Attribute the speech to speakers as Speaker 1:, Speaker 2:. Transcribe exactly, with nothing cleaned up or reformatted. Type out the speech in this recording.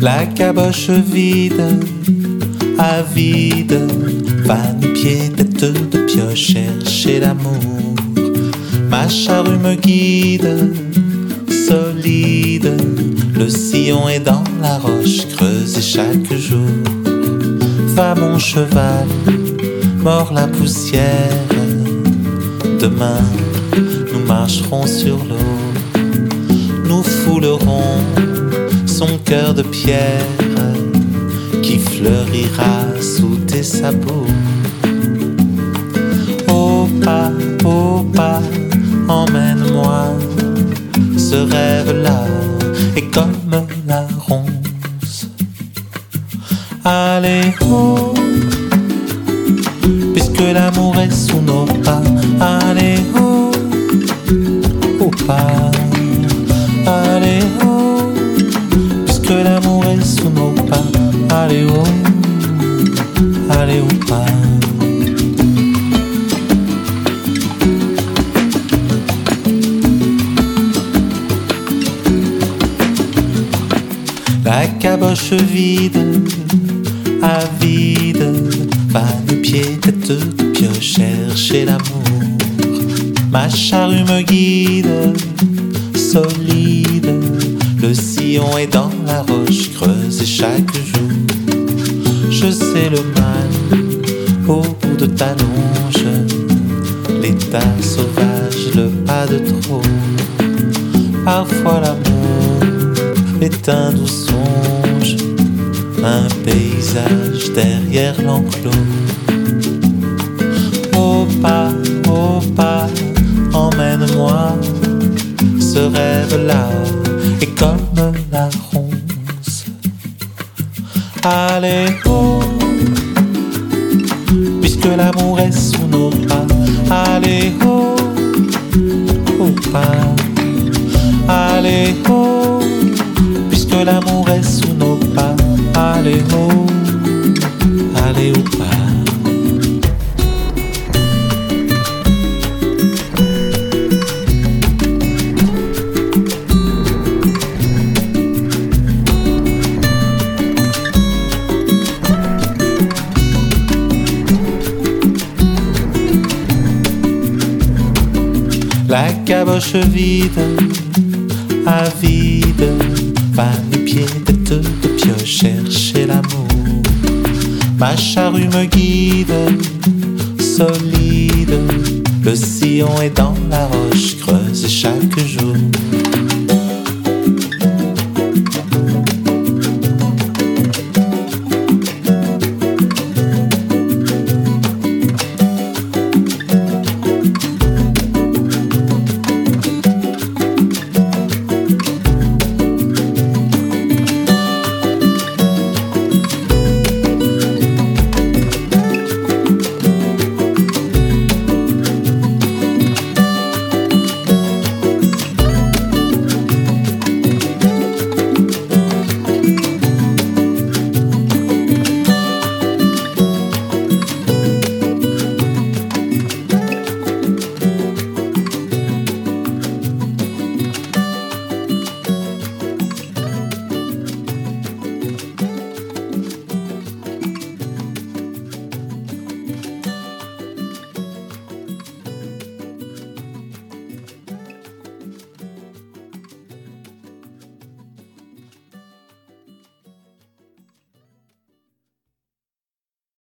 Speaker 1: La caboche vide, avide, va nu-pied, tête de pioche, chercher l'amour. Ma charrue me guide, solide, le sillon est dans la roche, creusé chaque jour. Va mon cheval, mord la poussière, demain nous marcherons sur l'eau, nous foulerons son cœur de pierre qui fleurira sous tes sabots. Au pas, au pas, emmène-moi, ce rêve-là est comme la ronce. Allez, oh, puisque l'amour est sous nos pas. Allez, oh, au pas. Allez, oh, puisque l'amour est sous nos pas. Allez, oh, allez, au pas. La caboche vide, avide, va nu-pied, tête de pioche, chercher l'amour. Ma charrue me guide, solide, le sillon est dans la roche, creusé chaque jour. Je sais le mal au bout de ta longe, l'état sauvage, le pas de trop. Parfois l'amour est un doux songe, un paysage derrière l'enclos. Au pas, au pas, emmène-moi, ce rêve-là est comme la ronce. Allez, oh, puisque l'amour est sous nos pas. Allez, oh, au pas. Allez, oh, puisque l'amour est sous nos pas. Allez, oh, allez, au pas. La caboche vide, avide, va nu-pied, tête de pioche, chercher l'amour. Ma charrue me guide, solide, le sillon est dans la roche, creusé chaque jour.